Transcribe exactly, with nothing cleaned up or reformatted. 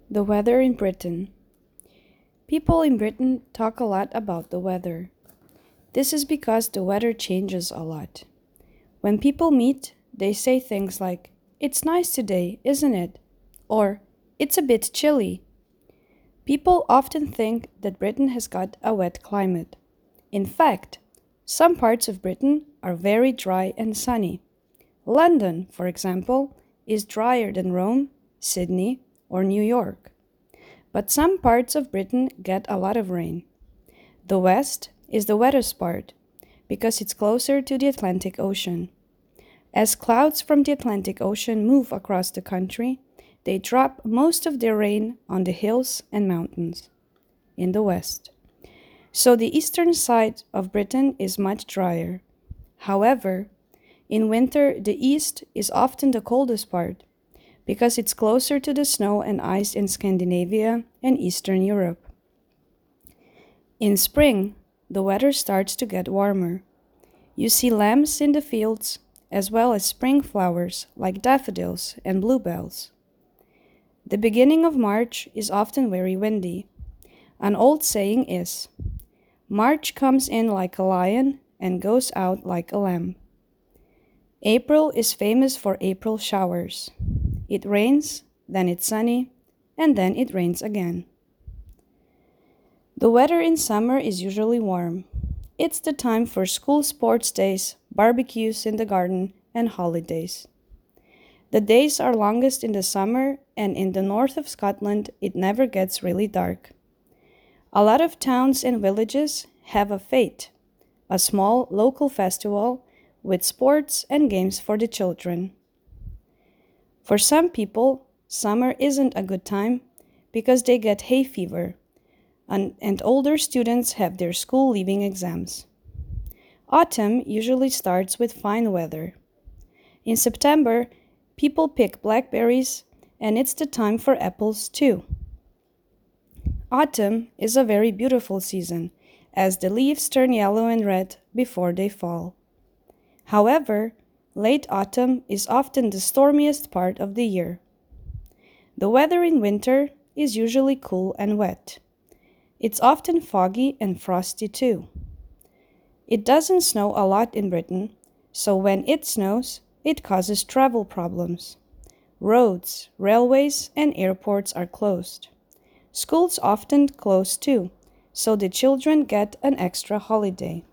The weather in Britain. People in Britain talk a lot about the weather. This is because the weather changes a lot. When people meet, they say things like, "It's nice today, isn't it?" Or, "It's a bit chilly." People often think that Britain has got a wet climate. In fact, some parts of Britain are very dry and sunny. London, for example, is drier than Rome, Sydney, or New York. But some parts of Britain get a lot of rain. The West is the wettest part because it's closer to the Atlantic Ocean. As clouds from the Atlantic Ocean move across the country, they drop most of their rain on the hills and mountains in the West. So the eastern side of Britain is much drier. However, in winter, the east is often the coldest part because it's closer to the snow and ice in Scandinavia and Eastern Europe. In spring, the weather starts to get warmer. You see lambs in the fields, as well as spring flowers like daffodils and bluebells. The beginning of March is often very windy. An old saying is, "March comes in like a lion and goes out like a lamb." April is famous for April showers. It rains, then it's sunny, and then it rains again. The weather in summer is usually warm. It's the time for school sports days, barbecues in the garden, and holidays. The days are longest in the summer, and in the north of Scotland, it never gets really dark. A lot of towns and villages have a fete, a small local festival with sports and games for the children. For some people, summer isn't a good time because they get hay fever, and, and older students have their school leaving exams. Autumn usually starts with fine weather. In September, people pick blackberries, and it's the time for apples too. Autumn is a very beautiful season, as the leaves turn yellow and red before they fall. However, late autumn is often the stormiest part of the year. The weather in winter is usually cool and wet. It's often foggy and frosty too. It doesn't snow a lot in Britain, so when it snows, it causes travel problems. Roads, railways, and airports are closed. Schools often close too, so the children get an extra holiday.